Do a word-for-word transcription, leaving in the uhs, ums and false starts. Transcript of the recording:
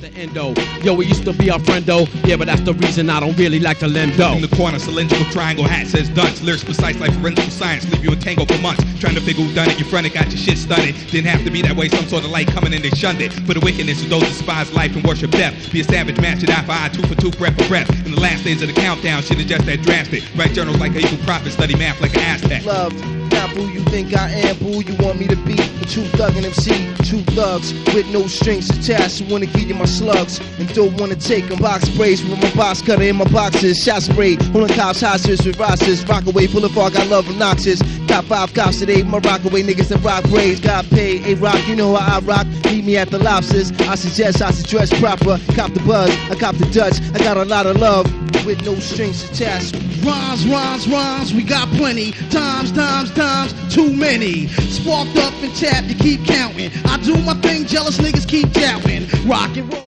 the endo. Yo, we used to be our friendo. Yeah, but that's the reason I don't really like to lend dough. In the corner, cylindrical triangle hat says dunce. Lyrics precise like forensic science. Leave you in tango for months. Trying to figure who done it. You front it, got your shit stunted. Didn't have to be that way. Some sort of light coming in, they shunned it. For the wickedness of those who despise life and worship death. Be a savage, match it eye for eye, two for two, breath for breath. In the last days of the countdown, shit is just that drastic. Write journals like a evil prophet, study math like an Aztec. Love, not who you think I am, who you want me to be. A true thug and M C, two thugs with no strings attached. Who wanna give you my slugs and don't wanna take them. Box sprays with my box cutter in my boxes. Shot spray, holding cops hostage with rosters. Rockaway Boulevard, got love obnoxious. Got five cops today, my rockaway niggas and rock braids. Got paid, a rock, you know how I rock. Meet me at the lobsters. I suggest I should dress proper. Cop the buzz, I cop the Dutch. I got a lot of love with no strings attached. Rhymes, rhymes, rhymes, we got plenty. Times, times, times, too many. Sparked up and tapped to keep counting. I do my thing, jealous niggas keep doubting. Rock and roll.